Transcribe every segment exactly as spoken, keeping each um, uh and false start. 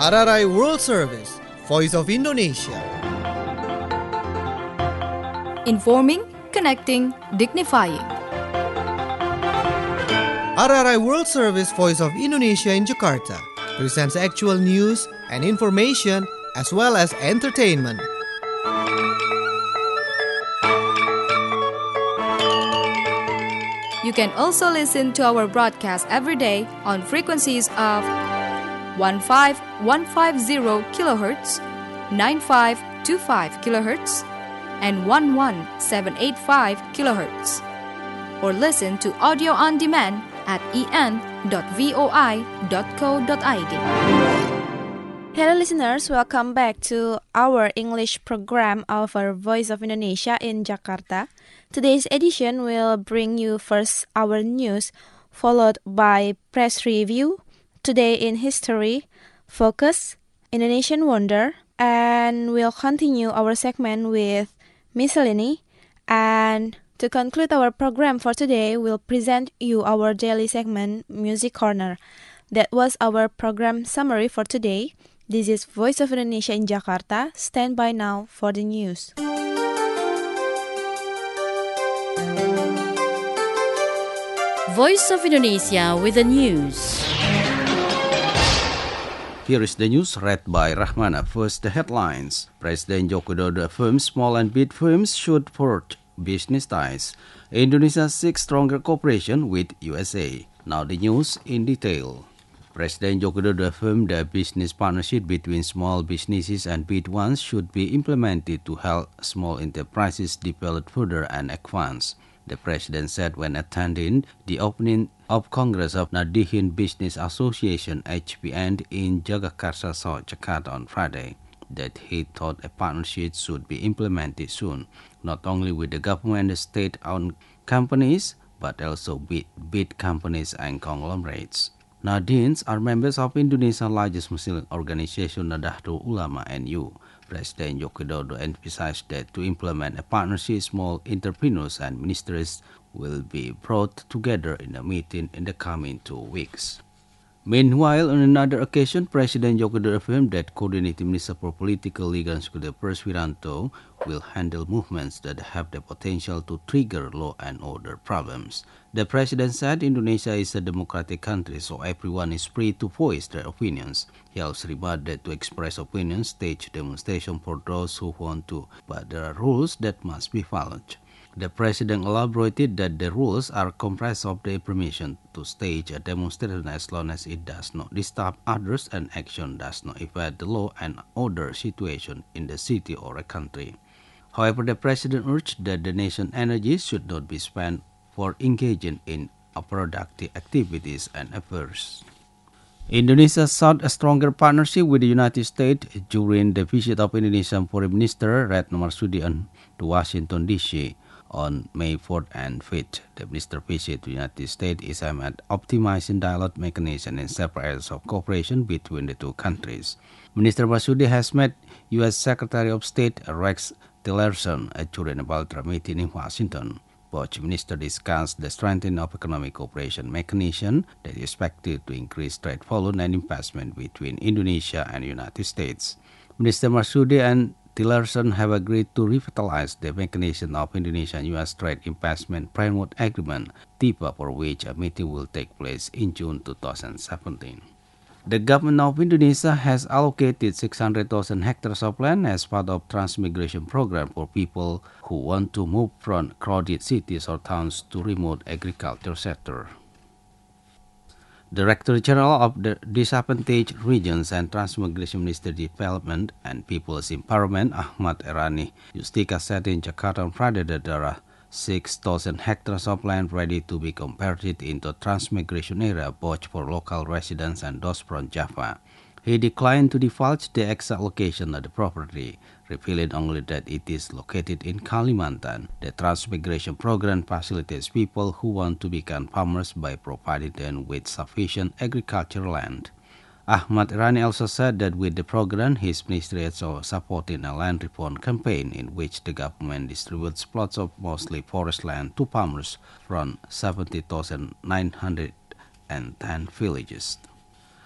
R R I World Service, Voice of Indonesia. Informing, connecting, dignifying. R R I World Service, Voice of Indonesia in Jakarta presents actual news and information as well as entertainment. You can also listen to our broadcast every day on frequencies of fifteen fifteen kilohertz, ninety-five twenty-five kilohertz, and eleven seven eighty-five kilohertz. Or listen to audio on demand at e n dot voi dot co dot i d. Hello listeners, welcome back to our English program of our Voice of Indonesia in Jakarta. Today's edition will bring you first our news, followed by press review, Today in History, Focus, Indonesian Wonder, and we'll continue our segment with Miscellany. And to conclude our program for today, we'll present you our daily segment, Music Corner. That was our program summary for today. This is Voice of Indonesia in Jakarta. Stand by now for the news. Voice of Indonesia with the news. Here is the news read by Rahmana. First, the headlines. President Joko Widodo affirms small and big firms should forge business ties. Indonesia seeks stronger cooperation with U S A. Now the news in detail. President Joko Widodo affirmed that business partnership between small businesses and big ones should be implemented to help small enterprises develop further and advance. The president said when attending the opening of Congress of Nadihin Business Association H B N in Jagakarsa, South Jakarta on Friday, that he thought a partnership should be implemented soon, not only with the government and state-owned companies, but also with big companies and conglomerates. Nadihins are members of Indonesia's largest Muslim organization, Nahdlatul Ulama N U. President Joko Widodo emphasized that to implement a partnership, small entrepreneurs and ministries will be brought together in a meeting in the coming two weeks. Meanwhile, on another occasion, President Joko Widodo affirmed that Coordinating Minister for Political, Legal and Security Affairs Wiranto will handle movements that have the potential to trigger law and order problems. The president said Indonesia is a democratic country, so everyone is free to voice their opinions. He also remarked that to express opinions, stage demonstration for those who want to, but there are rules that must be followed. The president elaborated that the rules are comprised of the permission to stage a demonstration as long as it does not disturb others and action does not affect the law and order situation in the city or a country. However, the president urged that the nation's energy should not be spent for engaging in unproductive activities and affairs. Indonesia sought a stronger partnership with the United States during the visit of Indonesian Foreign Minister Retno Marsudi to Washington, D C on May fourth and fifth. The minister visit to the United States is aimed at optimizing dialogue mechanisms and several areas of cooperation between the two countries. Minister Marsudi has met U S Secretary of State Rex Tillerson during a bilateral meeting in Washington. Both ministers discussed the strengthening of economic cooperation mechanism that is expected to increase trade volume and investment between Indonesia and the United States. Minister Marsudi and Tillerson have agreed to revitalize the mechanism of Indonesia and U S Trade Investment Framework Agreement, T I P A, for which a meeting will take place in June twenty seventeen. The government of Indonesia has allocated six hundred thousand hectares of land as part of transmigration program for people who want to move from crowded cities or towns to remote agriculture sector. Director General of the Disadvantaged Regions and Transmigration Ministry Development and People's Empowerment, Ahmad Erani Justika, said in Jakarta on Friday that there are six thousand hectares of land ready to be converted into transmigration area both for local residents and those from Java. He declined to divulge the exact location of the property, revealing only that it is located in Kalimantan. The transmigration program facilitates people who want to become farmers by providing them with sufficient agricultural land. Ahmad Erani also said that with the program, his ministry is supporting a land reform campaign in which the government distributes plots of mostly forest land to farmers from seventy thousand nine hundred ten villages.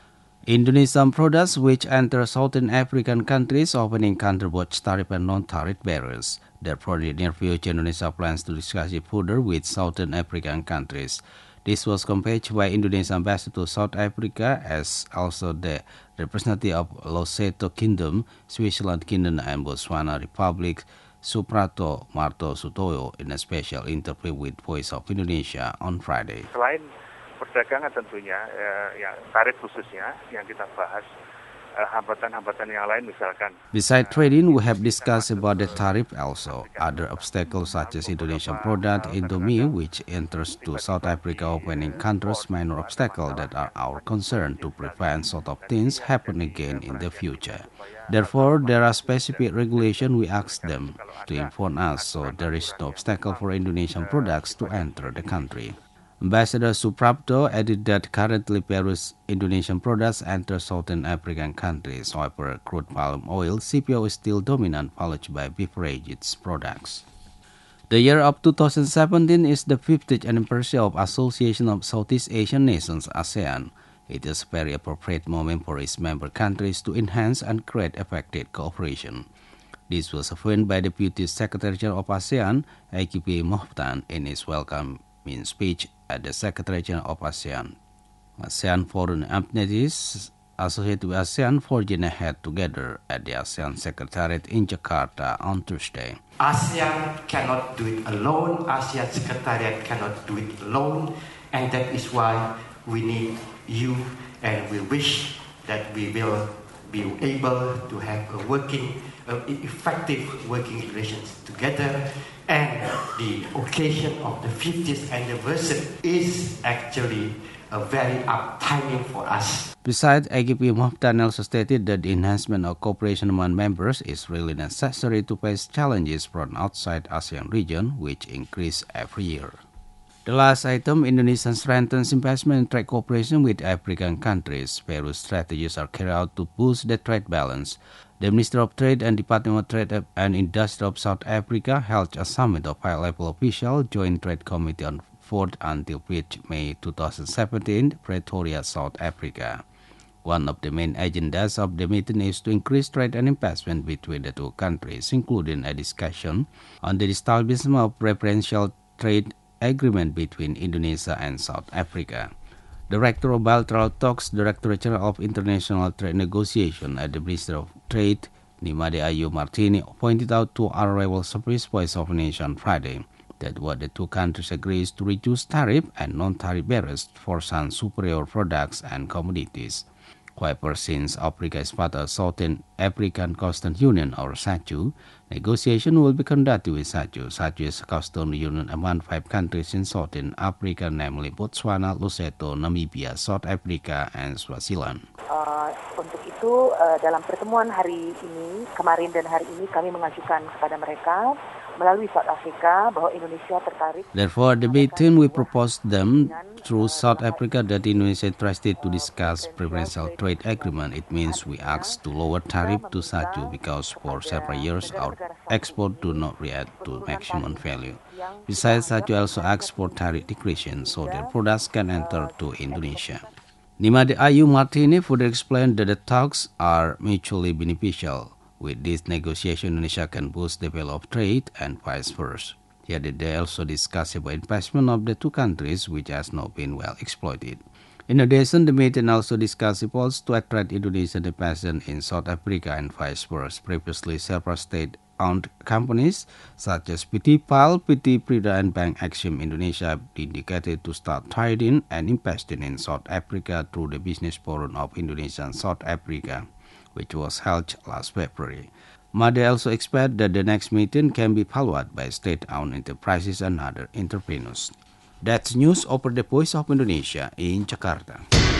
Indonesian products which enter Southern African countries often encounter both tariff and non-tariff barriers. Therefore, in the near future, Indonesia plans to discuss it further with Southern African countries. This was conveyed by Indonesian ambassador to South Africa as also the representative of Lesotho Kingdom, Switzerland Kingdom, and Botswana Republic, Suprato Marto Sutoyo, in a special interview with Voice of Indonesia on Friday. Selain perdagangan tentunya, eh, ya, tarif khususnya yang kita bahas, eh, hambatan-hambatan yang lain misalkan. Besides trading, we have discussed about the tariff also. Other obstacles such as Indonesian product Indomie, which enters to South Africa often encounters minor obstacles that are our concern to prevent sort of things happen again in the future. Therefore, there are specific regulations we ask them to inform us so there is no obstacle for Indonesian products to enter the country. Ambassador Suprapto added that currently various Indonesian products enter Southern African countries. However, crude palm oil, C P O, is still dominant, followed by beverages products. The year of two thousand seventeen is the fiftieth anniversary of Association of Southeast Asian Nations, ASEAN. It is a very appropriate moment for its member countries to enhance and create effective cooperation. This was affirmed by Deputy Secretary General of ASEAN, A K P Mohtan, in his welcome in speech at the Secretary General of ASEAN. ASEAN foreign entities associated with ASEAN forging ahead together at the ASEAN Secretariat in Jakarta on Tuesday. ASEAN cannot do it alone, ASEAN Secretariat cannot do it alone, and that is why we need you, and we wish that we will be able to have a working, uh, effective working relations together. And the occasion of the fiftieth anniversary is actually a very apt timing for us. Besides, A K P Mohtan also stated that the enhancement of cooperation among members is really necessary to face challenges from outside ASEAN region, which increase every year. The last item, Indonesia strengthens investment and trade cooperation with African countries. Various strategies are carried out to boost the trade balance. The Minister of Trade and Department of Trade and Industry of South Africa held a summit of high-level officials Joint Trade Committee on fourth until fifth May twenty seventeen, Pretoria, South Africa. One of the main agendas of the meeting is to increase trade and investment between the two countries, including a discussion on the establishment of preferential trade agreement between Indonesia and South Africa. Director of Bilateral Talks, Director General of International Trade Negotiation at the Ministry of Trade, Nimade Ayu Martini, pointed out to our rival service Voice of Indonesia on Friday that what the two countries agree is to reduce tariff and non-tariff barriers for some superior products and commodities. However, since Africa is part of Southern African Customs Union or SACU, negotiation will be conducted with SACU. SACU is a customs union among five countries in Southern Africa, namely Botswana, Lesotho, Namibia, South Africa, and Swaziland. Uh, untuk itu, uh, dalam pertemuan hari ini, kemarin dan hari ini, kami mengajukan kepada mereka melalui South Africa bahwa Indonesia tertarik. Therefore, the meeting we proposed them through South Africa that Indonesia interested to discuss preferential trade agreement. It means we asked to lower tariff to SACU because for several years our export do not react to maximum value. Besides, SACU also asked for tariff decrease so their products can enter to Indonesia. Nimade Ayu Martini further explained that the talks are mutually beneficial. With this negotiation, Indonesia can boost the value of trade and vice versa. Yet they also discussed about investment of the two countries, which has not been well exploited. In addition, the meeting also discussed efforts to attract Indonesian investment in South Africa and vice versa. Previously, several state-owned companies such as P T P A L, P T Prida, and Bank Axiom Indonesia have indicated to start trading and investing in South Africa through the Business Forum of Indonesia and South Africa, which was held last February. Made also expect that the next meeting can be followed by state-owned enterprises and other entrepreneurs. That's news over the Voice of Indonesia in Jakarta.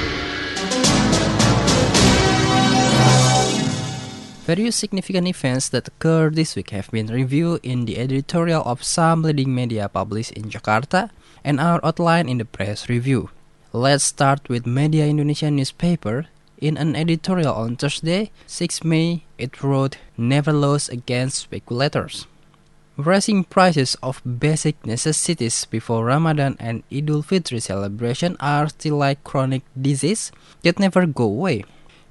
Various significant events that occurred this week have been reviewed in the editorial of some leading media published in Jakarta and are outlined in the press review. Let's start with Media Indonesia newspaper. In an editorial on Thursday, sixth May, it wrote, "Never lost against speculators." Rising prices of basic necessities before Ramadan and Idul Fitri celebration are still like chronic disease that never go away.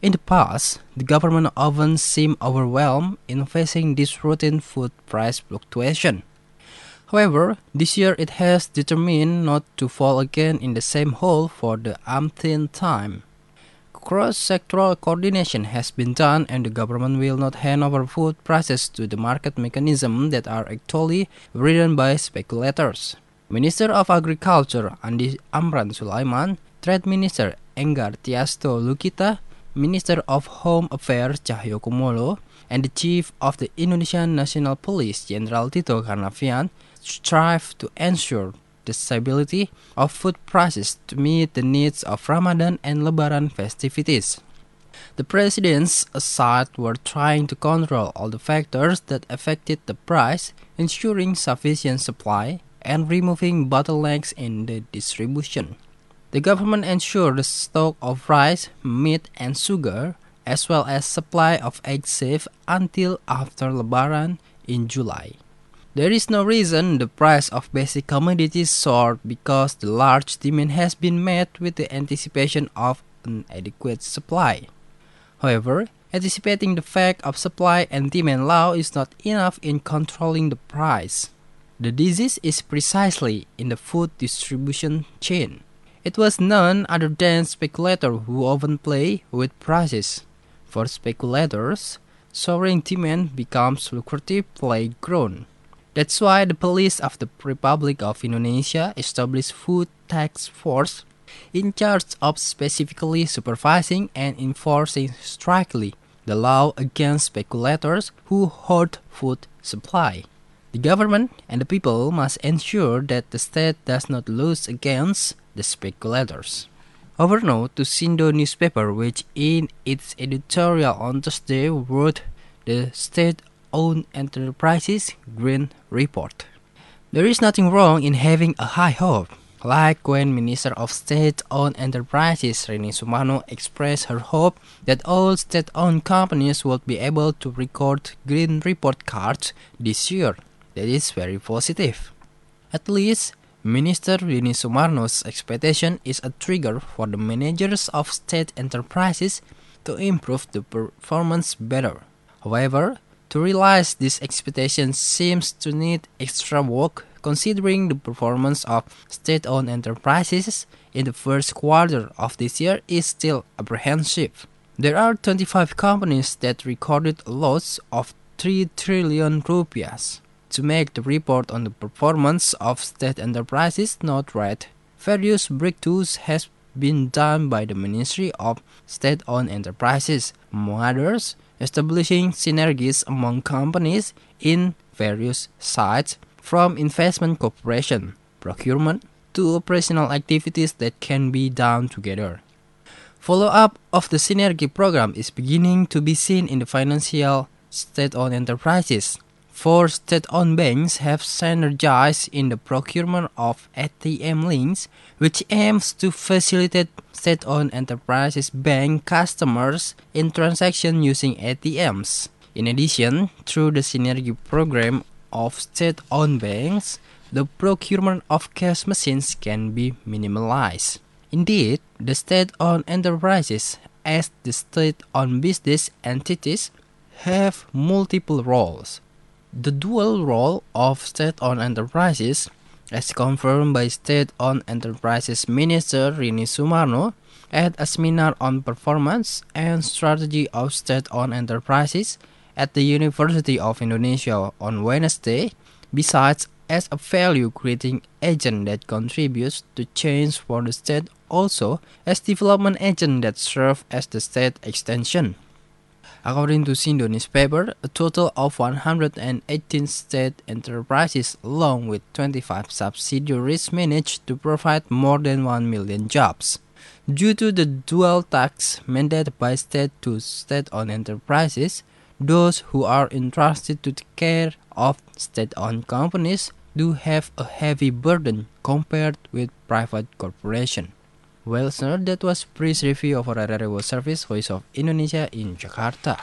In the past, the government often seemed overwhelmed in facing this routine food price fluctuation. However, this year it has determined not to fall again in the same hole for the umpteenth time. Cross-sectoral coordination has been done, and the government will not hand over food prices to the market mechanisms that are actually ridden by speculators. Minister of Agriculture Andi Amran Sulaiman, Trade Minister Enggar Tiasto Lukita, Minister of Home Affairs Cahyo Kumolo, and the Chief of the Indonesian National Police Jenderal Tito Karnavian strive to ensure the stability of food prices to meet the needs of Ramadan and Lebaran festivities. The president's side were trying to control all the factors that affected the price, ensuring sufficient supply and removing bottlenecks in the distribution. The government ensured the stock of rice, meat, and sugar, as well as supply of eggs safe until after Lebaran in July. There is no reason the price of basic commodities soared because the large demand has been met with the anticipation of an adequate supply. However, anticipating the fact of supply and demand law is not enough in controlling the price. The disease is precisely in the food distribution chain. It was none other than speculators who often play with prices. For speculators, soaring demand becomes lucrative playground. That's why the police of the Republic of Indonesia established Food Task Force in charge of specifically supervising and enforcing strictly the law against speculators who hoard food supply. The government and the people must ensure that the state does not lose against the speculators. Over now to Sindo newspaper, which in its editorial on Thursday wrote the state-owned enterprises green report. There is nothing wrong in having a high hope, like when Minister of State-owned Enterprises Rini Sumarno expressed her hope that all state-owned companies would be able to record green report cards this year. That is very positive. At least, Minister Rini Sumarno's expectation is a trigger for the managers of state enterprises to improve the performance better. However, to realize this expectation seems to need extra work, considering the performance of state-owned enterprises in the first quarter of this year is still apprehensive. There are twenty-five companies that recorded a loss of three trillion rupiahs. To make the report on the performance of state enterprises not right, various breakthroughs has been done by the Ministry of State-owned Enterprises, among others, establishing synergies among companies in various sites, from investment cooperation, procurement, to operational activities that can be done together. Follow-up of the Synergy program is beginning to be seen in the financial state-owned enterprises. Four state-owned banks have synergized in the procurement of A T M links, which aims to facilitate state-owned enterprises bank customers in transactions using A T Ms. In addition, through the Synergy program of state-owned banks, the procurement of cash machines can be minimalized. Indeed, the state-owned enterprises, as the state-owned business entities, have multiple roles. The dual role of state-owned enterprises, as confirmed by State-owned Enterprises Minister Rini Sumarno at a seminar on performance and strategy of state-owned enterprises at the University of Indonesia on Wednesday, besides as a value-creating agent that contributes to change for the state, also as development agent that serve as the state extension. According to Sindo newspaper, a total of one hundred eighteen state enterprises along with twenty-five subsidiaries managed to provide more than one million jobs. Due to the dual tax mandated by state to state-owned enterprises, those who are entrusted to take care of state-owned companies do have a heavy burden compared with private corporations. Well, sir, that was brief review of our radio service Voice of Indonesia in Jakarta.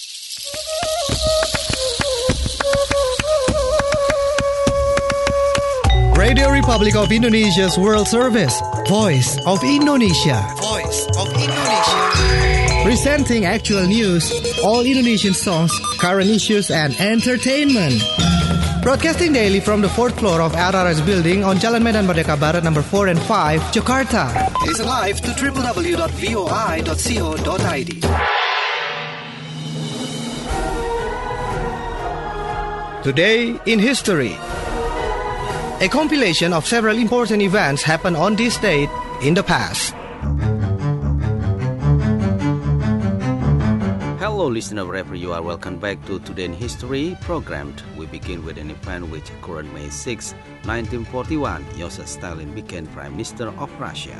Radio Republic of Indonesia's World Service, Voice of Indonesia. Voice of Indonesia. Presenting actual news, all Indonesian songs, current issues, and entertainment. Broadcasting daily from the fourth floor of R R S building on Jalan Medan Merdeka Barat number four and five, Jakarta. Listen live to w w w dot voi dot co dot i d. Today in History. A compilation of several important events happened on this date in the past. Hello listener, wherever you are, welcome back to Today in History program. We begin with an event which occurred May sixth, nineteen forty-one. Joseph Stalin became Prime Minister of Russia.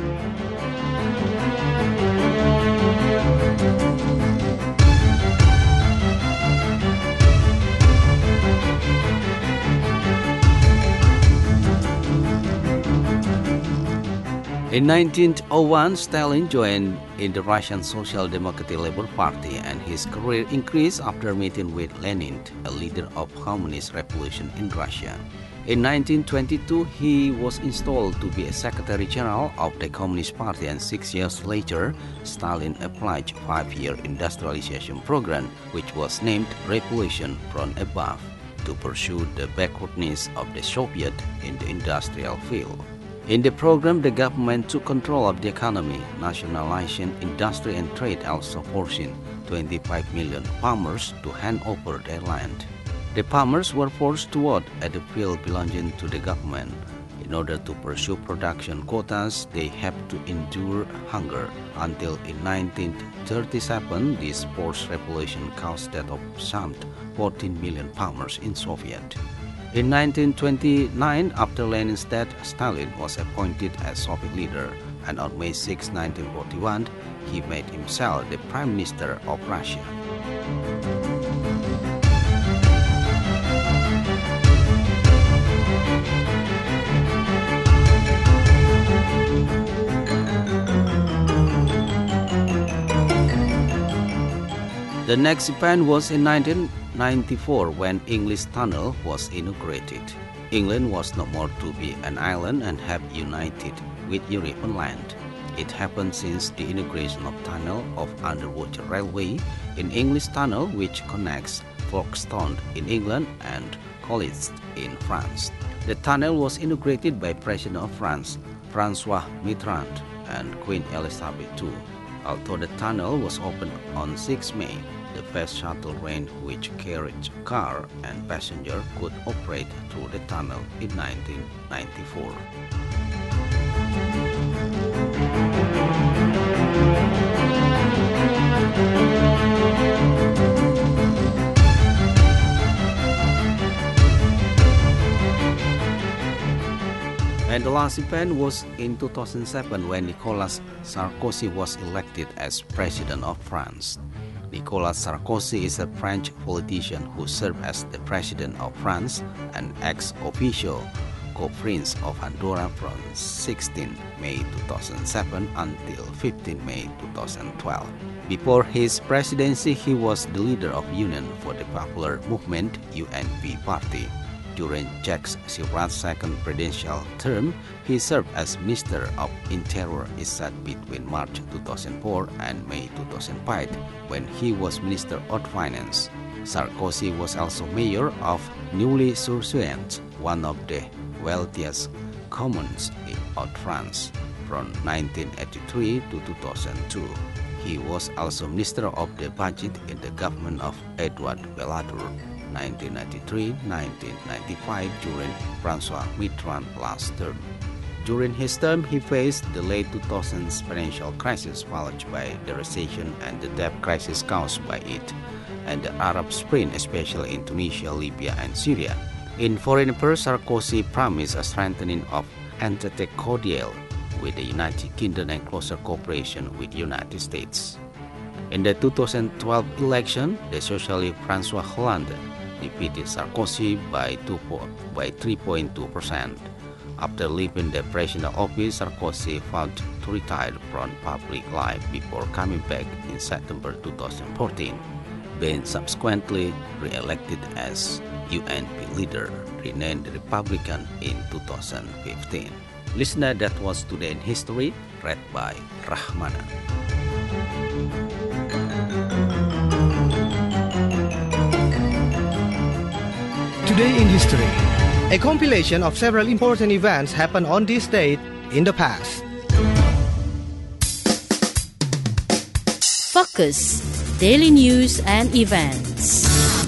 In nineteen oh one, Stalin joined in the Russian Social Democratic Labour Party, and his career increased after meeting with Lenin, a leader of Communist Revolution in Russia. In nineteen twenty-two, he was installed to be a Secretary General of the Communist Party, and six years later, Stalin applied a five-year industrialization program, which was named Revolution from Above, to pursue the backwardness of the Soviet in the industrial field. In the program, the government took control of the economy, nationalizing industry and trade, also forcing twenty-five million farmers to hand over their land. The farmers were forced to work at the field belonging to the government. In order to pursue production quotas, they had to endure hunger until in nineteen thirty-seven, this forced revolution caused the death of some fourteen million farmers in Soviet. In nineteen twenty-nine, after Lenin's death, Stalin was appointed as Soviet leader, and on May sixth, nineteen forty-one, he made himself the Prime Minister of Russia. The next event was in nineteen ninety-four when English Tunnel was inaugurated. England was no more to be an island and have united with Europe on land. It happened since the inauguration of Tunnel of Underwater Railway in English Tunnel, which connects Folkestone in England and Colix in France. The tunnel was inaugurated by President of France, François Mitterrand, and Queen Elizabeth the Second. Although the tunnel was opened on sixth of May, the first shuttle train which carried car and passenger could operate through the tunnel in nineteen ninety-four. And the last event was in two thousand seven when Nicolas Sarkozy was elected as President of France. Nicolas Sarkozy is a French politician who served as the President of France and ex officio co-prince of Andorra from sixteenth of May two thousand seven until fifteenth of May two thousand twelve. Before his presidency, he was the leader of Union for the Popular Movement U N P party. During Jacques Chirac's second presidential term, he served as Minister of Interior between March two thousand four and May two thousand five, when he was Minister of Finance. Sarkozy was also mayor of Neuilly-sur-Seine, one of the wealthiest communes of France, from nineteen eighty-three to two thousand two. He was also Minister of the Budget in the government of Edouard Balladur, nineteen ninety-three to nineteen ninety-five, during François Mitterrand's last term. During his term, he faced the late two thousands financial crisis followed by the recession and the debt crisis caused by it, and the Arab Spring, especially in Tunisia, Libya, and Syria. In foreign affairs, Sarkozy promised a strengthening of entente cordiale with the United Kingdom and closer cooperation with the United States. In the two thousand twelve election, the socialist François Hollande defeated Sarkozy by, two, by three point two percent. After leaving the presidential office, Sarkozy vowed to retire from public life before coming back in September two thousand fourteen, being subsequently re-elected as U N P leader, renamed the Republican in two thousand fifteen. Listener, that was Today in History, read by Rahmana. Today in History, a compilation of several important events happened on this date in the past. Focus, daily news and events.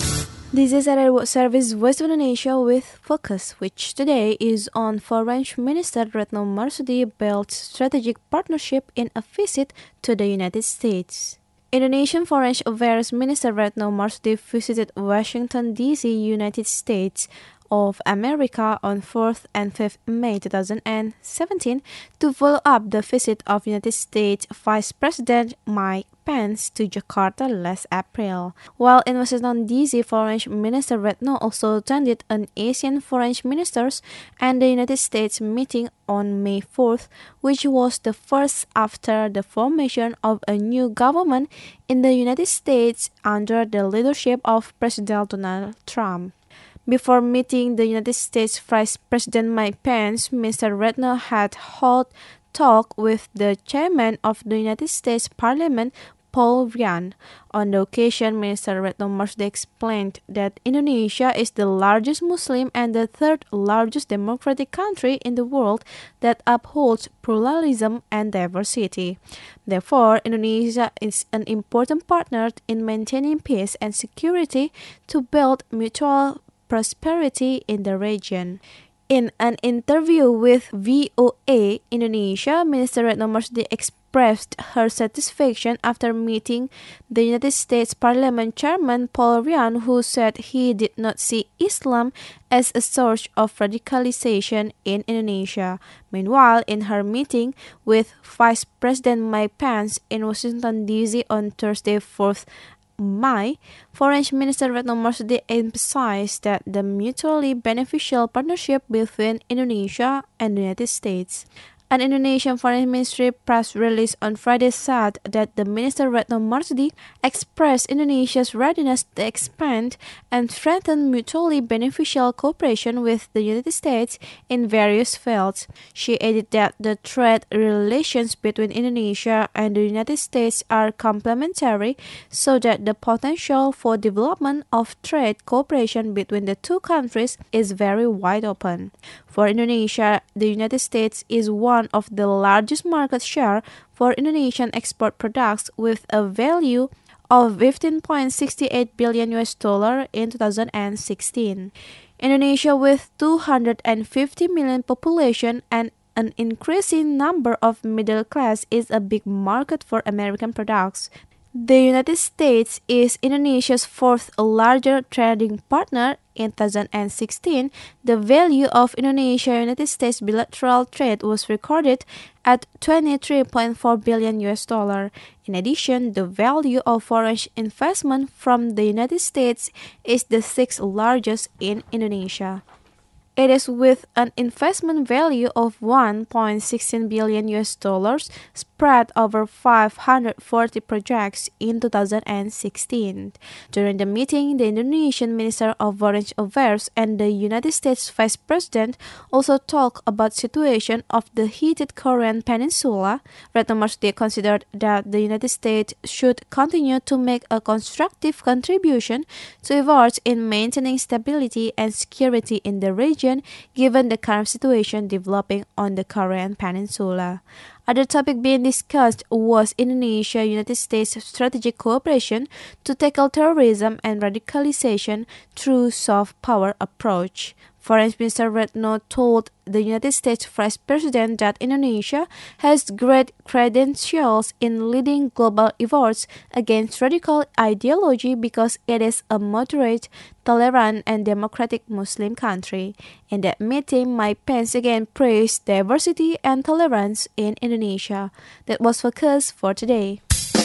This is Arara World Service Voice of Indonesia with Focus, which today is on Foreign Minister Retno Marsudi built strategic partnership in a visit to the United States. Indonesian Foreign Affairs Minister Retno Marsudi visited Washington, D C, United States of America on fourth and fifth May twenty seventeen to follow up the visit of United States Vice President Mike Pence to Jakarta last April. While in Washington, D C, Foreign Minister Retno also attended an Asian Foreign Ministers and the United States meeting on May fourth, which was the first after the formation of a new government in the United States under the leadership of President Donald Trump. Before meeting the United States Vice President Mike Pence, Mister Retno had held talk with the chairman of the United States Parliament, Paul Ryan. On the occasion, Minister Retno Marsudi explained that Indonesia is the largest Muslim and the third largest democratic country in the world that upholds pluralism and diversity. Therefore, Indonesia is an important partner in maintaining peace and security to build mutual prosperity in the region. In an interview with V O A Indonesia, Minister Retno Marsudi expressed her satisfaction after meeting the United States Parliament Chairman Paul Ryan, who said he did not see Islam as a source of radicalization in Indonesia. Meanwhile, in her meeting with Vice President Mike Pence in Washington, D C on Thursday, fourth May, Foreign Minister Retno Marsudi emphasized that the mutually beneficial partnership between Indonesia and the United States. An Indonesian Foreign Ministry press release on Friday said that the Minister Retno Marsudi expressed Indonesia's readiness to expand and strengthen mutually beneficial cooperation with the United States in various fields. She added that the trade relations between Indonesia and the United States are complementary, so that the potential for development of trade cooperation between the two countries is very wide open. For Indonesia, the United States is one of the largest market share for Indonesian export products with a value of fifteen point six eight billion U S dollar in two thousand sixteen. Indonesia, with two hundred fifty million population and an increasing number of middle class, is a big market for American products. The United States is Indonesia's fourth largest trading partner. In two thousand sixteen, the value of Indonesia-United States bilateral trade was recorded at twenty-three point four billion U S dollar. In addition, the value of foreign investment from the United States is the sixth largest in Indonesia. It is with an investment value of one point one six billion U S dollars spread over five hundred forty projects in two thousand sixteen. During the meeting, the Indonesian Minister of Foreign Affairs and the United States Vice President also talked about the situation of the heated Korean Peninsula. Retno Marsudi considered that the United States should continue to make a constructive contribution to efforts in maintaining stability and security in the region, given the current situation developing on the Korean Peninsula. Other topic being discussed was Indonesia-United States strategic cooperation to tackle terrorism and radicalization through soft power approach. Foreign Minister Retno told the United States Vice President that Indonesia has great credentials in leading global efforts against radical ideology because it is a moderate, tolerant, and democratic Muslim country. In that meeting, Mike Pence again praised diversity and tolerance in Indonesia. That was Focus for today.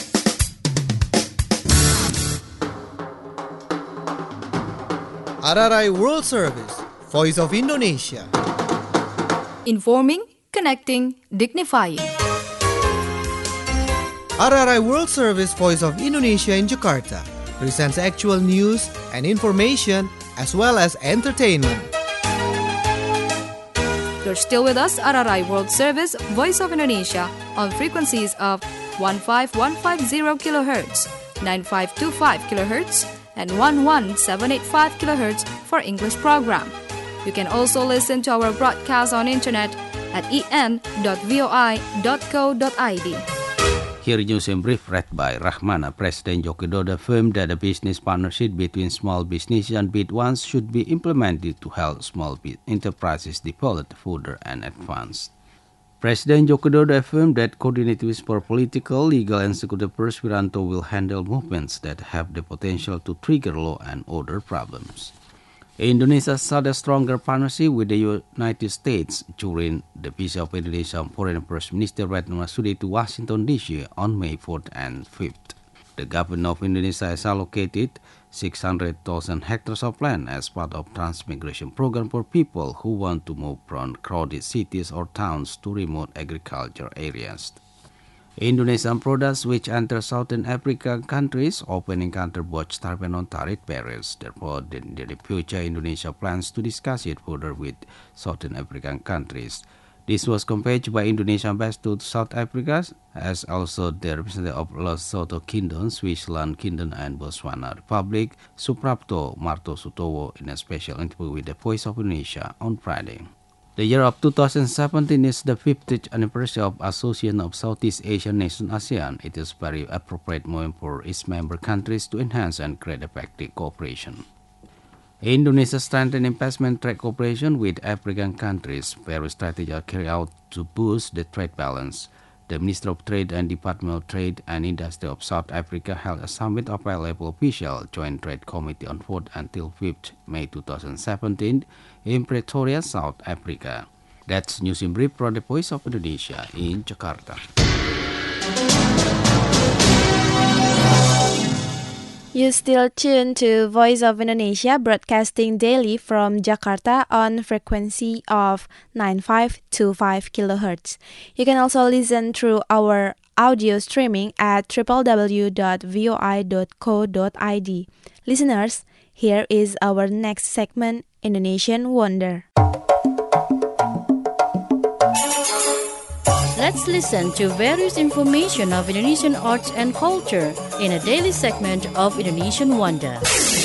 Ararai World Service, Voice of Indonesia. Informing, connecting, dignifying. Ararai World Service, Voice of Indonesia in Jakarta presents actual news and information as well as entertainment. You're still with us, Ararai World Service, Voice of Indonesia, on frequencies of one five one five zero kilohertz, nine five two five kilohertz, and eleven seven eighty-five kilohertz for English program. You can also listen to our broadcast on internet at e n dot voi dot co dot i d. Here news in brief read by Rahmana. President Joko Widodo affirmed that a business partnership between small businesses and big ones should be implemented to help small enterprises develop further and advance. President Joko Widodo affirmed that coordinated with political, legal and security purposes, Wiranto will handle movements that have the potential to trigger law and order problems. Indonesia sought a stronger partnership with the United States during the visit of Indonesian Foreign Affairs Minister Retno Marsudi to Washington D C on May fourth and fifth. The government of Indonesia has allocated six hundred thousand hectares of land as part of transmigration program for people who want to move from crowded cities or towns to remote agriculture areas. Indonesian products which enter Southern African countries often encounter both tariff and non-tariff barriers. Therefore, in the future, Indonesia plans to discuss it further with Southern African countries. This was conveyed by Indonesian ambassador to South Africa, as also the representative of Lesotho Kingdom, Switzerland Kingdom, and Botswana Republic, Suprapto Marto Sutowo, in a special interview with the Voice of Indonesia on Friday. The year of two thousand seventeen is the fiftieth anniversary of Association of Southeast Asian Nations ASEAN. It is very appropriate moment for its member countries to enhance and create effective cooperation. Indonesia strengthened investment trade cooperation with African countries. Various strategies are carried out to boost the trade balance. The Minister of Trade and Department of Trade and Industry of South Africa held a summit of high-level official Joint Trade Committee on fourth until fifth May two thousand seventeen in Pretoria, South Africa. That's news in brief from the Voice of Indonesia in Jakarta. You still tune to Voice of Indonesia, broadcasting daily from Jakarta on frequency of nine five two five kilohertz. You can also listen through our audio streaming at w w w dot voi dot co dot i d. Listeners, here is our next segment, Indonesian Wonder. Let's listen to various information of Indonesian arts and culture in a daily segment of Indonesian Wonder.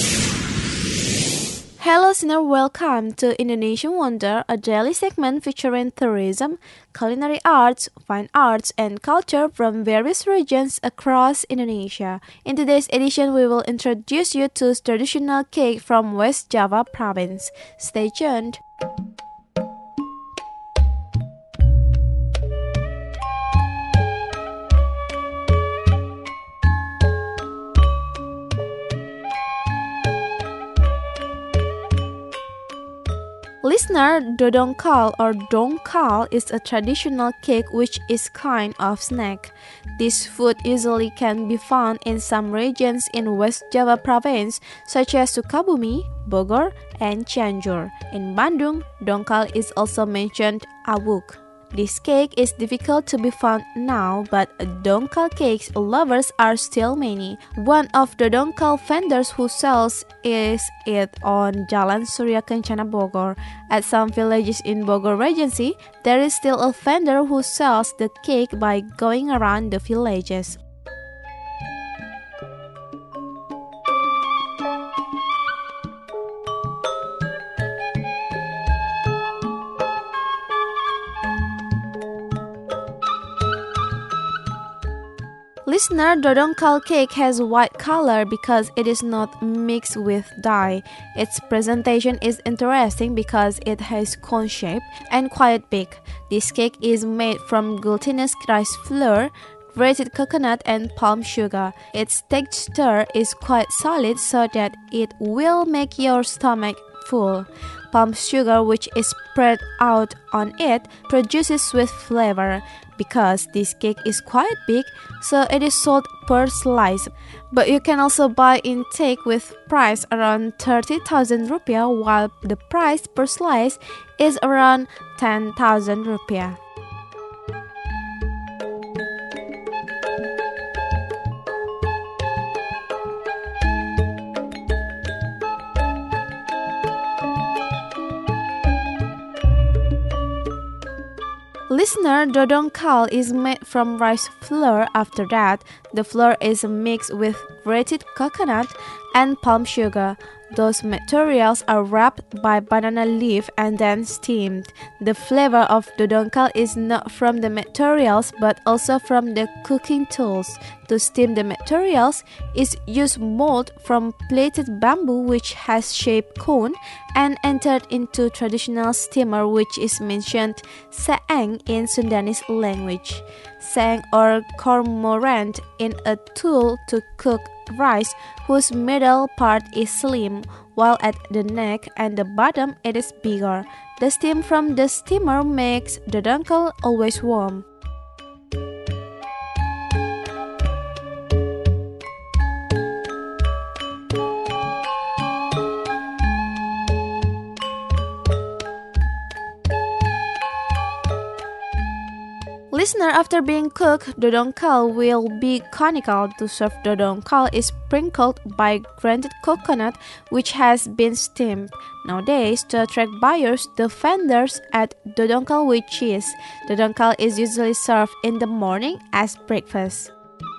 Hello listener, welcome to Indonesian Wonder, a daily segment featuring tourism, culinary arts, fine arts, and culture from various regions across Indonesia. In today's edition, we will introduce you to traditional cake from West Java province. Stay tuned. Listener, dodongkal or dongkal is a traditional cake which is kind of snack. This food usually can be found in some regions in West Java province such as Sukabumi, Bogor, and Cianjur. In Bandung, dongkal is also mentioned awuk. This cake is difficult to be found now, but dongkal cakes lovers are still many. One of the dongkal vendors who sells is it on Jalan Surya Kencana Bogor. At some villages in Bogor Regency, there is still a vendor who sells the cake by going around the villages. Listener, dodongkal cake has white color because it is not mixed with dye. Its presentation is interesting because it has cone shape and quite big. This cake is made from glutinous rice flour, grated coconut and palm sugar. Its texture is quite solid so that it will make your stomach full. Palm sugar, which is spread out on it, produces sweet flavor. Because this cake is quite big, so it is sold per slice. But you can also buy in take with price around thirty thousand rupiah, while the price per slice is around ten thousand rupiah. Listener, dodongkal is made from rice flour. After that, the flour is mixed with grated coconut and palm sugar. Those materials are wrapped by banana leaf and then steamed. The flavor of dodongkal is not from the materials but also from the cooking tools. To steam the materials is use mold from plaited bamboo which has shaped cone and entered into traditional steamer which is mentioned saeng in Sundanese language. Saeng or cormorant in a tool to cook rice whose middle part is slim, while at the neck and the bottom it is bigger. The steam from the steamer makes the dodongkal always warm. Listener, after being cooked, dodongkal will be conical. To serve dodongkal is sprinkled by grated coconut which has been steamed. Nowadays, to attract buyers, the vendors add dodongkal with cheese. Dodongkal is usually served in the morning as breakfast.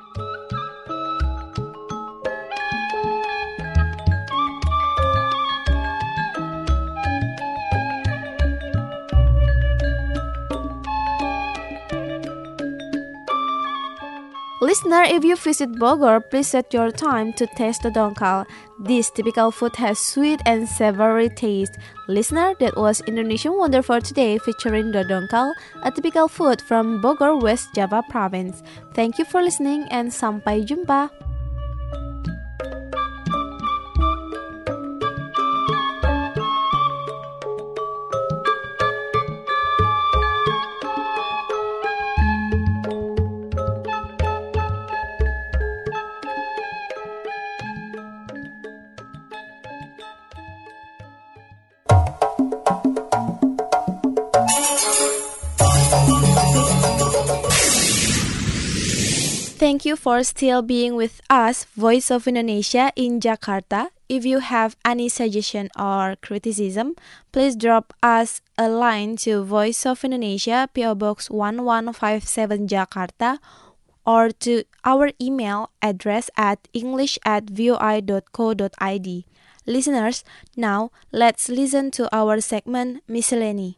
Listener, if you visit Bogor, please set your time to taste dodongkal. This typical food has sweet and savory taste. Listener, that was Indonesian Wonder for today featuring dodongkal, a typical food from Bogor, West Java Province. Thank you for listening and sampai jumpa. Thank you for still being with us, Voice of Indonesia in Jakarta. If you have any suggestion or criticism, please drop us a line to Voice of Indonesia, P O Box one one five seven Jakarta, or to our email address at english at voi dot co dot id. Listeners, now let's listen to our segment Miscellany.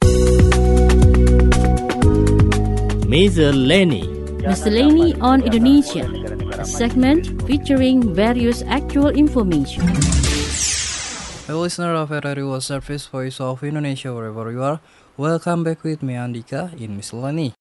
Miscellany. Miscellany on Indonesia, a segment featuring various actual information. Hello listener of R R I World Service Voice of Indonesia wherever you are. Welcome back with me Andika in Miscellany.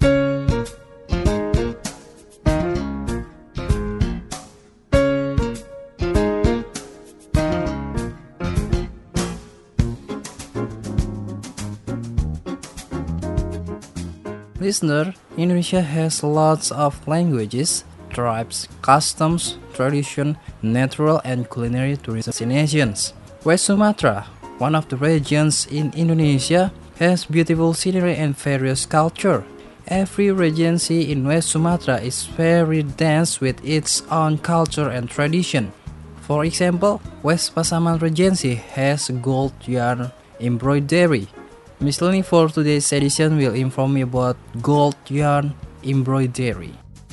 Listener, Indonesia has lots of languages, tribes, customs, tradition, natural and culinary tourism destinations. West Sumatra, one of the regions in Indonesia, has beautiful scenery and various culture. Every regency in West Sumatra is very dense with its own culture and tradition. For example, West Pasaman Regency has gold yarn embroidery. Miscellany for today's edition will inform you about gold yarn embroidery.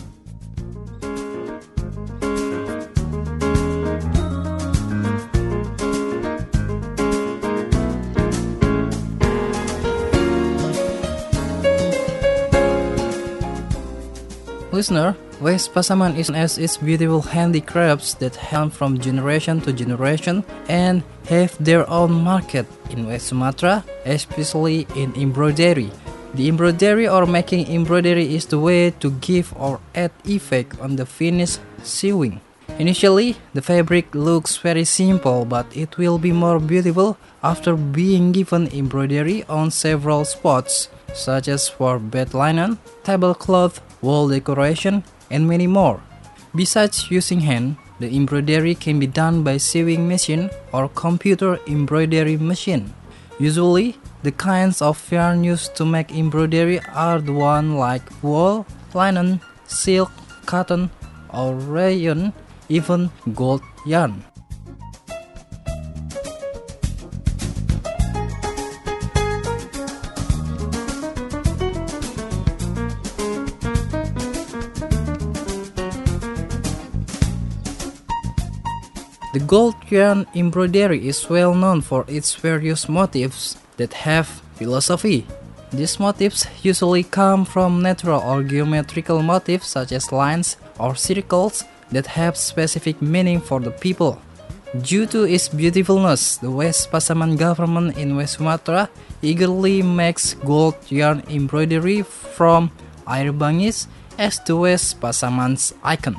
Listener, West Pasaman is known as its beautiful handicrafts that hand from generation to generation and have their own market in West Sumatra, especially in embroidery. The embroidery or making embroidery is the way to give or add effect on the finished sewing. Initially, the fabric looks very simple, but it will be more beautiful after being given embroidery on several spots, such as for bed linen, tablecloth, wall decoration, and many more. Besides using hand, the embroidery can be done by sewing machine or computer embroidery machine. Usually, the kinds of yarn used to make embroidery are the one like wool, linen, silk, cotton, or rayon, even gold yarn. The gold yarn embroidery is well known for its various motifs that have philosophy. These motifs usually come from natural or geometrical motifs such as lines or circles that have specific meaning for the people. Due to its beautifulness, the West Pasaman government in West Sumatra eagerly makes gold yarn embroidery from air bangis as the West Pasaman's icon.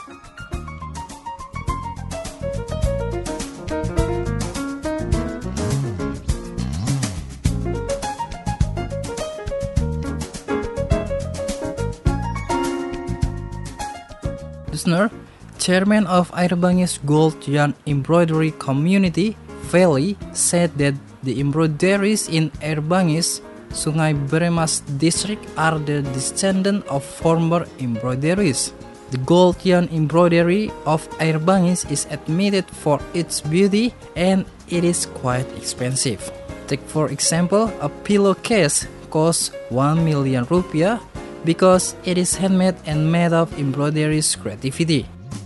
Listener, chairman of Air Bangis Gold Yarn Embroidery Community, Feli, said that the embroideries in Air Bangis, Sungai Beremas district are the descendant of former embroideries. The gold yarn embroidery of Air Bangis is admitted for its beauty and it is quite expensive. Take for example, a pillowcase costs one million rupiah because it is handmade and made of embroidery's creativity.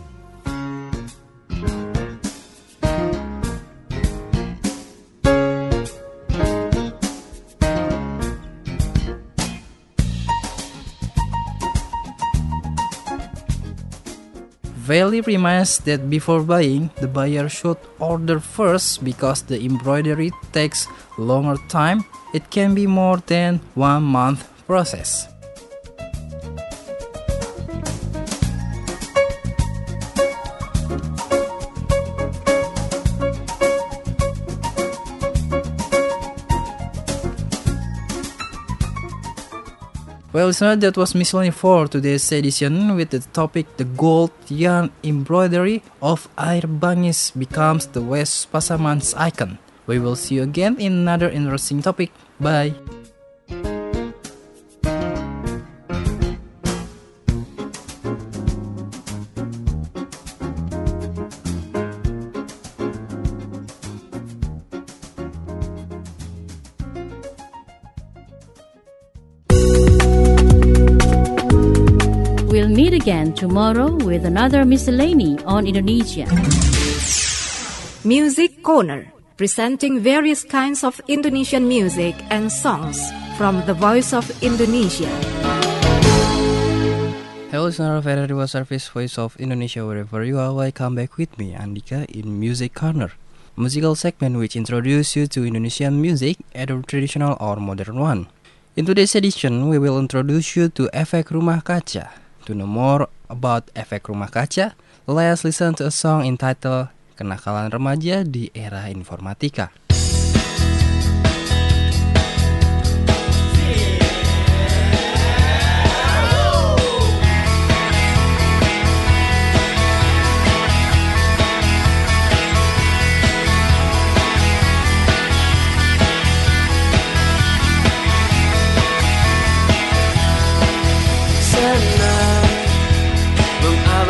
Valley reminds that before buying, the buyer should order first because the embroidery takes longer time. It can be more than one month process. Well, listener, that was Miscellany for today's edition with the topic The Gold Yarn Embroidery of Air Bangis Becomes the West Pasaman's Icon. We will see you again in another interesting topic. Bye. We'll meet again tomorrow with another miscellany on Indonesia. Music Corner, presenting various kinds of Indonesian music and songs from the Voice of Indonesia. Hello listener of Radio Service Voice of Indonesia, wherever you are, welcome back with me, Andika, in Music Corner, musical segment which introduces you to Indonesian music, either traditional or modern one. In today's edition, we will introduce you to Efek Rumah Kaca. To know more about Efek Rumah Kaca, let's listen to a song entitled Kenakalan Remaja di Era Informatika.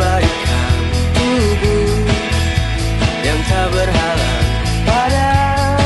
Berhalang pada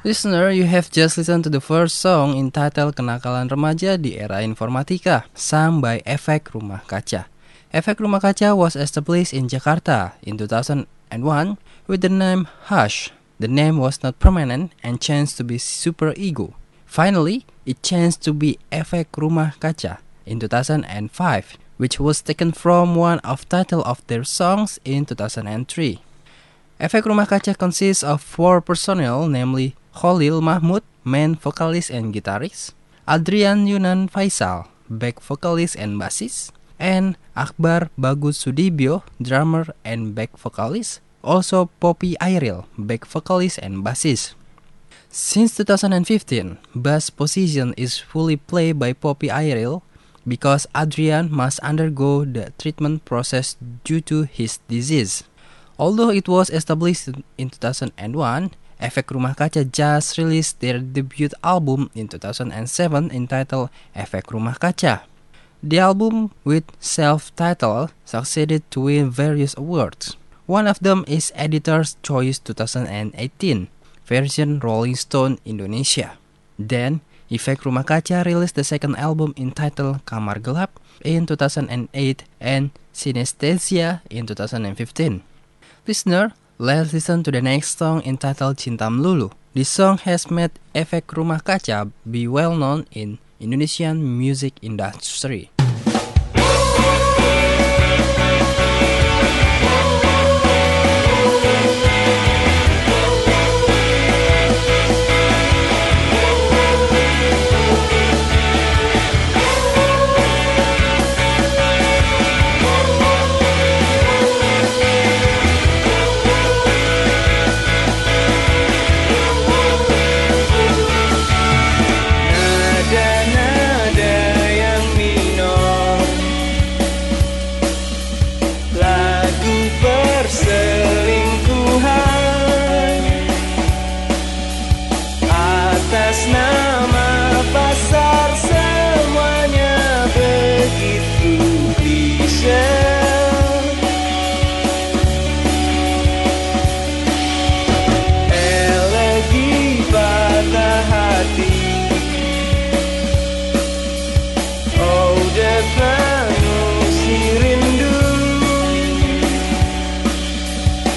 Listener, you have just listened to the first song entitled Kenakalan Remaja di Era Informatika, sung by Efek Rumah Kaca. Efek Rumah Kaca was established in Jakarta in two thousand one with the name Hush. The name was not permanent and changed to be Super Ego. Finally, it changed to be Efek Rumah Kaca in two thousand five, which was taken from one of title of their songs in two thousand three. Efek Rumah Kaca consists of four personnel, namely Khalil Mahmud, main vocalist and guitarist, Adrian Yunan Faisal, back vocalist and bassist, and Akbar Bagus Sudibyo, drummer and back vocalist, also Poppy Airil, back vocalist and bassist. Since two thousand fifteen, bass position is fully played by Poppy Airil because Adrian must undergo the treatment process due to his disease. Although it was established in two thousand one, Efek Rumah Kaca just released their debut album in two thousand seven entitled Efek Rumah Kaca. The album, with self-titled, succeeded to win various awards. One of them is Editor's Choice twenty eighteen, version Rolling Stone Indonesia. Then, Efek Rumah Kaca released the second album entitled Kamar Gelap in two thousand eight and Synesthesia in two thousand fifteen. Listener, let's listen to the next song entitled Cinta Melulu. This song has made Efek Rumah Kaca be well known in Indonesian music industry.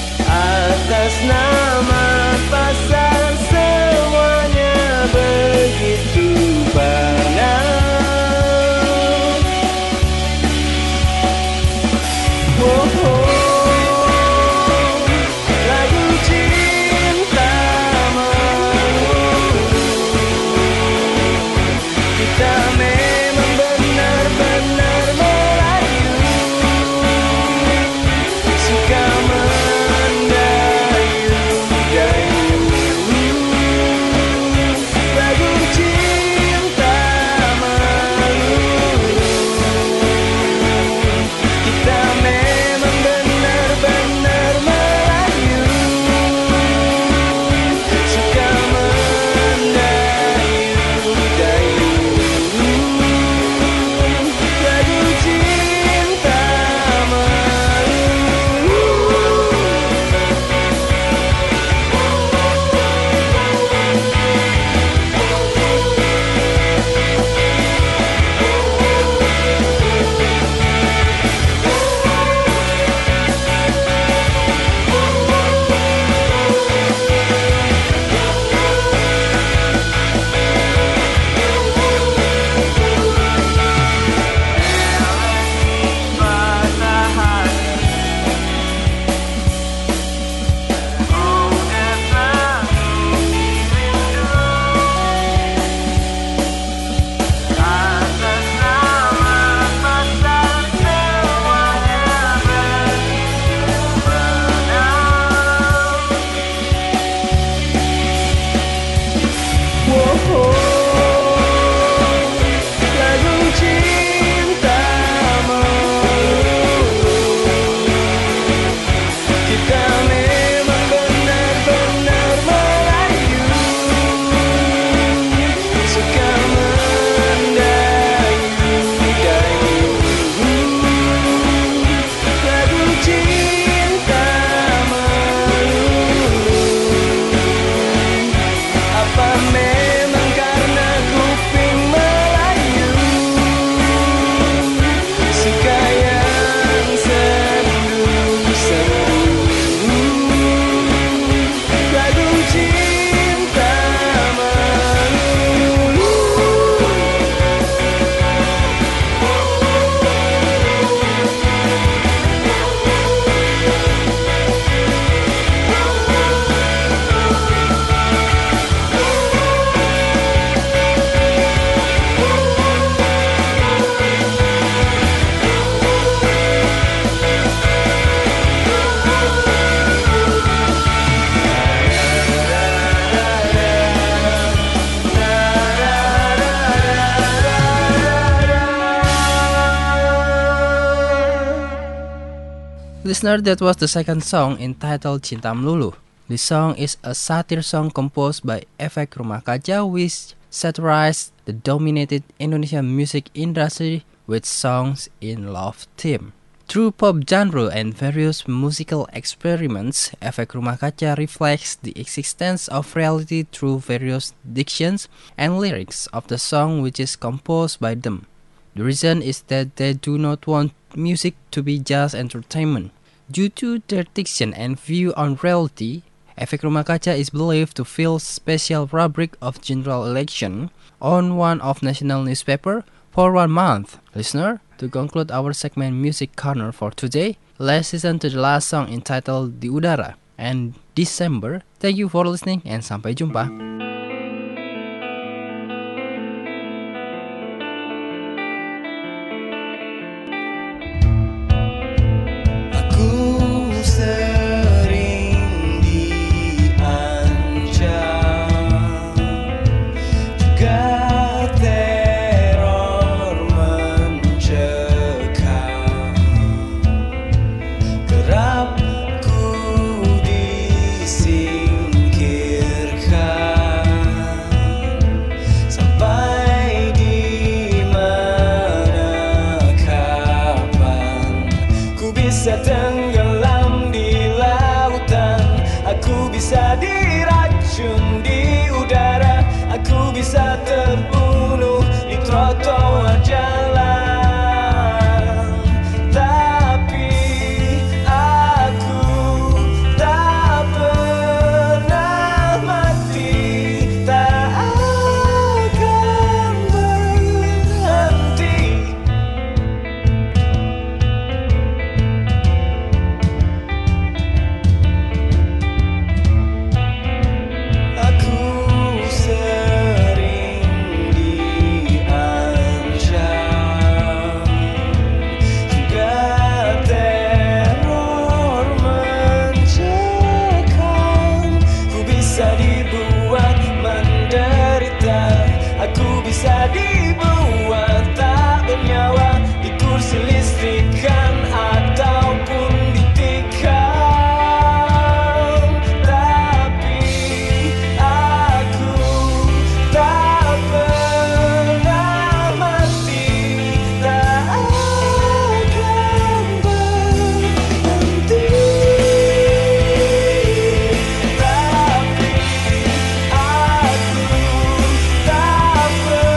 Nama pasar semuanya begitu Listener, that was the second song entitled Cinta Melulu. This song is a satire song composed by Efek Rumah Kaca which satirized the dominated Indonesian music industry with songs in love theme. Through pop genre and various musical experiments, Efek Rumah Kaca reflects the existence of reality through various dictions and lyrics of the song which is composed by them. The reason is that they do not want music to be just entertainment. Due to their diction and view on reality, Efek Rumah Kaca is believed to fill special rubric of general election on one of national newspaper for one month. Listener, to conclude our segment Music Corner for today, let's listen to the last song entitled Di Udara and December. Thank you for listening and sampai jumpa. Bisa tenggelam di lautan, aku bisa diracun di udara, aku bisa terbunuh di trotoar jalan. Tapi aku tak pernah mati, tak akan berhenti. Bisa dibuat tak bernyawa di kursi listrikan ataupun ditikam. Tapi aku tak pernah mati, tak akan berhenti. Tapi aku tak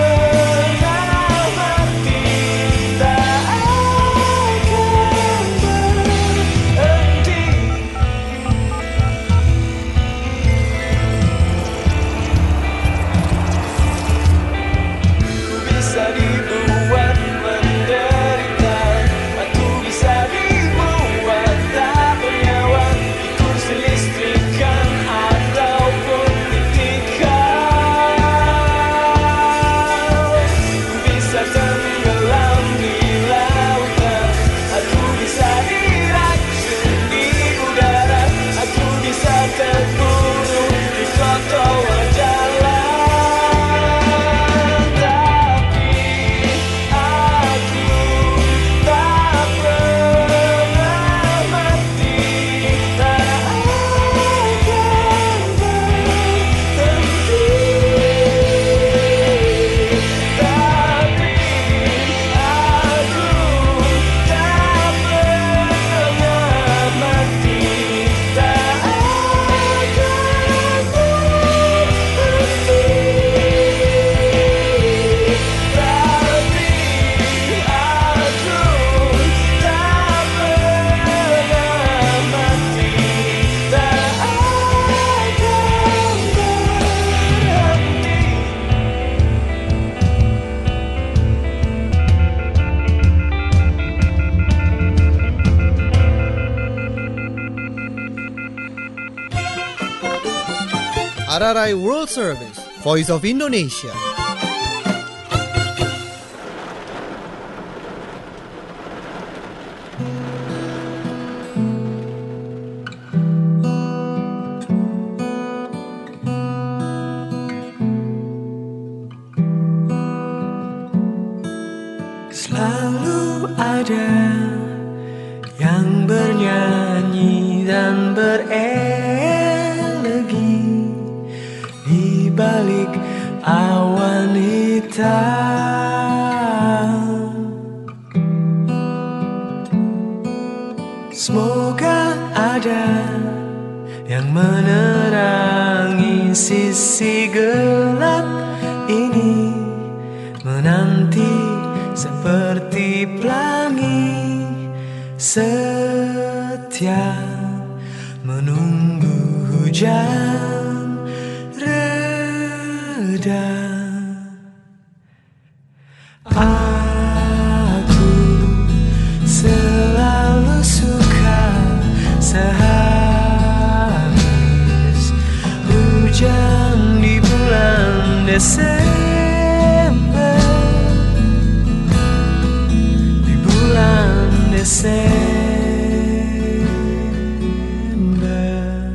R R I World Service, Voice of Indonesia. Selalu ada yang yang bernyanyi dan berelegi di balik awan hitam. Semoga ada yang menerangi sisi gelap ini, menanti seperti pelangi, setia menunggu hujan reda. Aku selalu suka sehabis hujan di bulan Desember, di bulan Desember.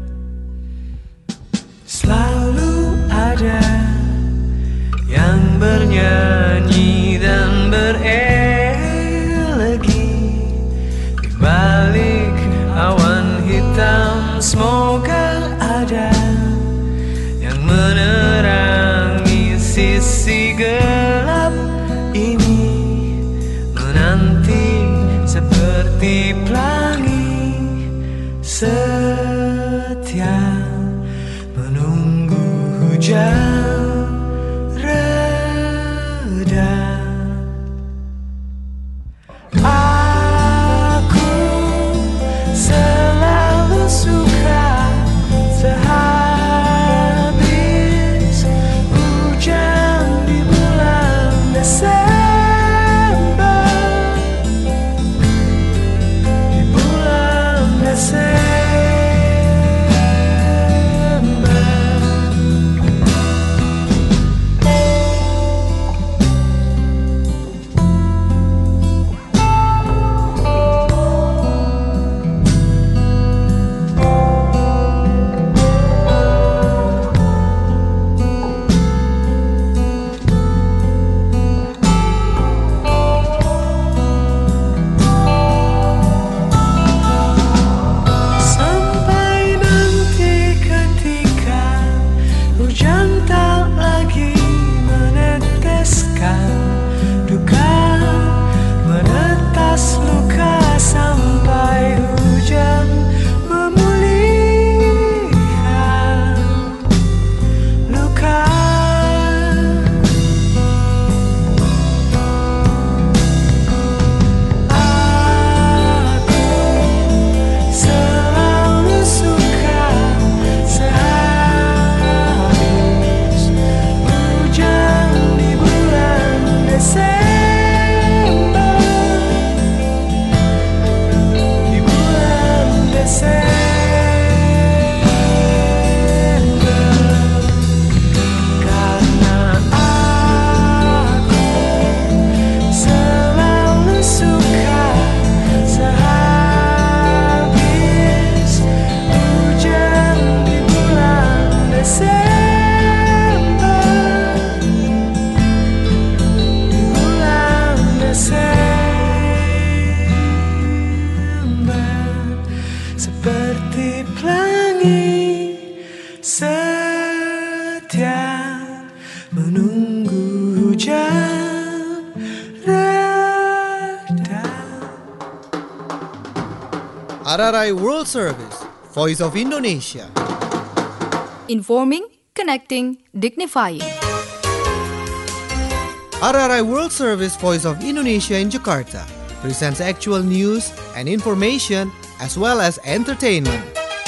Selalu ada yang bernyanyi dan berelegi di balik awan hitam. Semoga ada yang menerangi sisi gelap ini, menanti seperti pelangi, setia menunggu hujan reda. Aku selalu suka sehabis hujan di bulan Desember, di bulan Desember. Sampai nanti ketika hujan tak lagi meneteskan duka, menetas luka, sampai hujan memulihkan luka. Aku selalu suka sehabis hujan di bulan Desember, di bulan Desember. Karena aku selalu suka sehabis hujan di bulan Desember, di bulan Desember. Seperti pelangi, setia menunggu hujan reda. R R I World Service, Voice of Indonesia. Informing, connecting, dignifying. R R I World Service, Voice of Indonesia in Jakarta presents actual news and information as well as entertainment.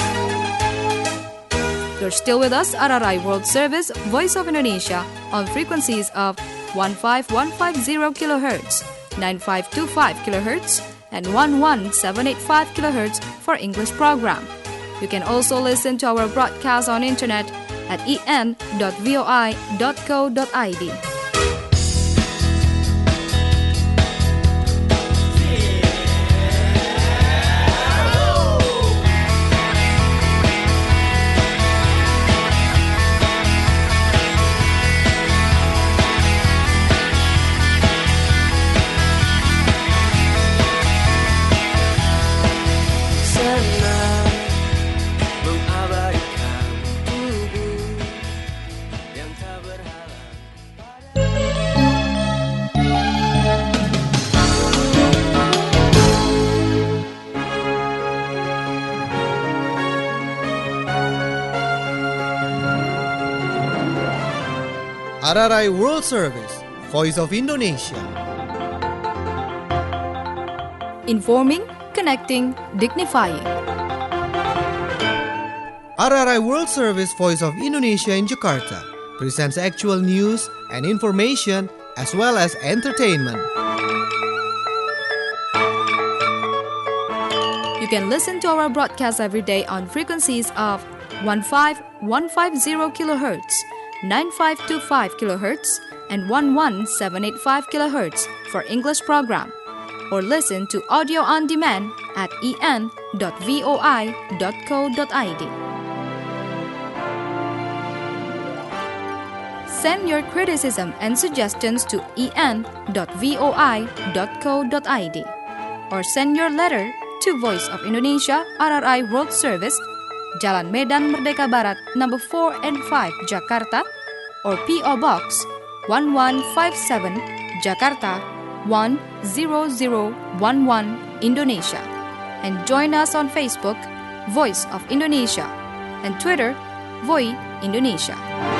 You're still with us, R R I World Service, Voice of Indonesia, on frequencies of one five one five zero kilohertz, nine five two five kilohertz, and one one seven eight five kilohertz for English program. You can also listen to our broadcast on internet at e n dot voi dot co dot i d. R R I World Service, Voice of Indonesia. Informing, connecting, dignifying. R R I World Service, Voice of Indonesia in Jakarta presents actual news and information as well as entertainment. You can listen to our broadcast every day on frequencies of fifteen fifty kilohertz, ninety-five twenty-five kilohertz, and eleven seven eighty-five kilohertz for English program. Or listen to audio on demand at e n dot voi dot co dot i d. Send your criticism and suggestions to e n dot voi dot co dot i d or send your letter to Voice of Indonesia R R I World Service, Jalan Medan Merdeka Barat, number four and five, Jakarta, or P O Box one one five seven, Jakarta one zero zero one one, Indonesia. And join us on Facebook, Voice of Indonesia, and Twitter, Voi Indonesia.